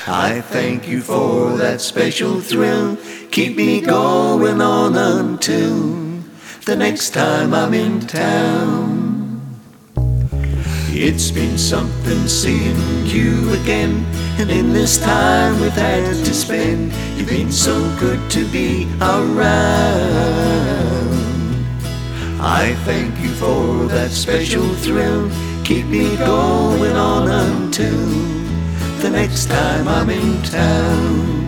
I thank you for that special thrill. Keep me going on until the next time I'm in town. It's been something seeing you again, and in this time we've had to spend, you've been so good to be around. I thank you for that special thrill. Keep me going on until the next time I'm in town.